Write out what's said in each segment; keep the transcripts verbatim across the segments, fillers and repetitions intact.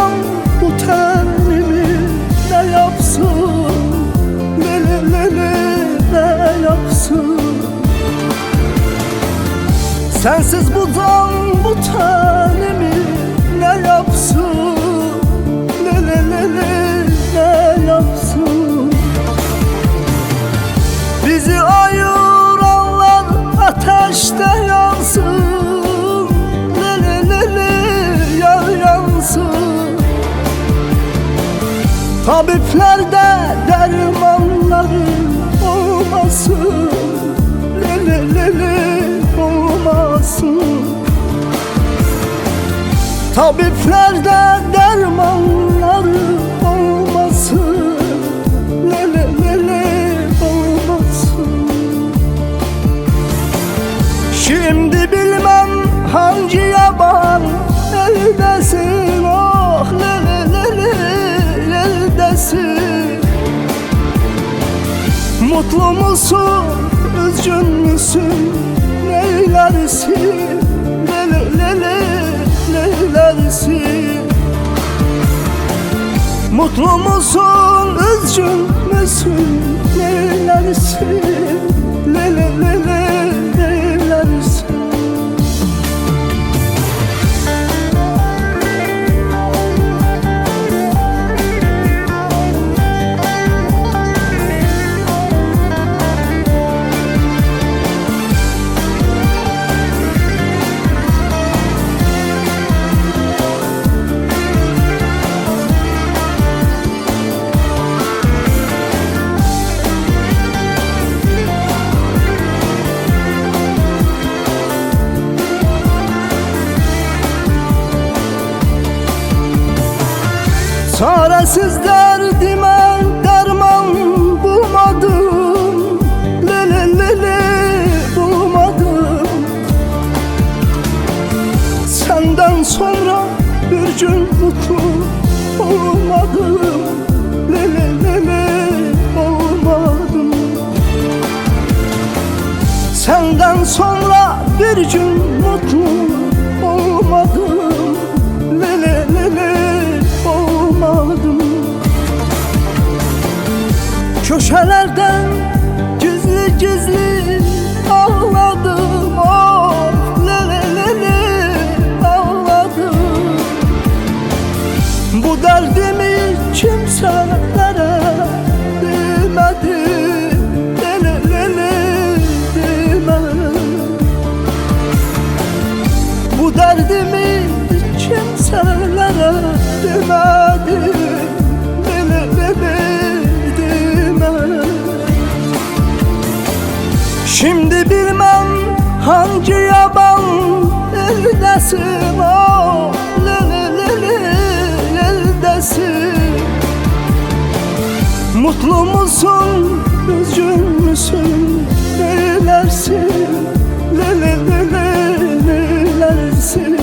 buzan bu tenimi ne yapsın? Lele lele ne yapsın? Sensiz buzan bu tenimi ne yapsın? Lele lele ne yapsın? Bizi ayıranlar ateşte yansın. Lele lele yar yansın. Tabiplerde dermanları olmasın. Lele lele olmasın. Tabiplerde dermanları olmasın. Lele lele olmasın. Şimdi bilmem hangi yaban eldesin, oh lele lele eldesin. Mutlu musun, üzgün müsün, neylersin? Lele lele neylersin? Mutlu musun, üzgün müsün, neylersin? Lele lele neylersin? Çaresiz derdime derman bulmadım. Lele lele bulmadım. Senden sonra bir gün mutlu olmadım. Lele lele olmadım. Senden sonra bir gün mutlu olmadım. Lele lele olmadım. Köşelerden gizli gizli ağladım, oh lele lele ağladım. Bu derdimi kimselere demedim. Lele lele demedim. Bu derdimi kimselere demedim. Lele lele demedim. Şimdi bilmem hangi yaban eldesin, oh lele lele eldesin. Mutlu musun, üzgün müsün, neylersin? Lele lele neylersin?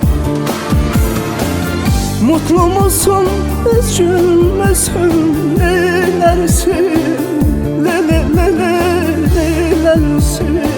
Mutlu musun, üzgün müsün, neylersin? Lele lele neylersin?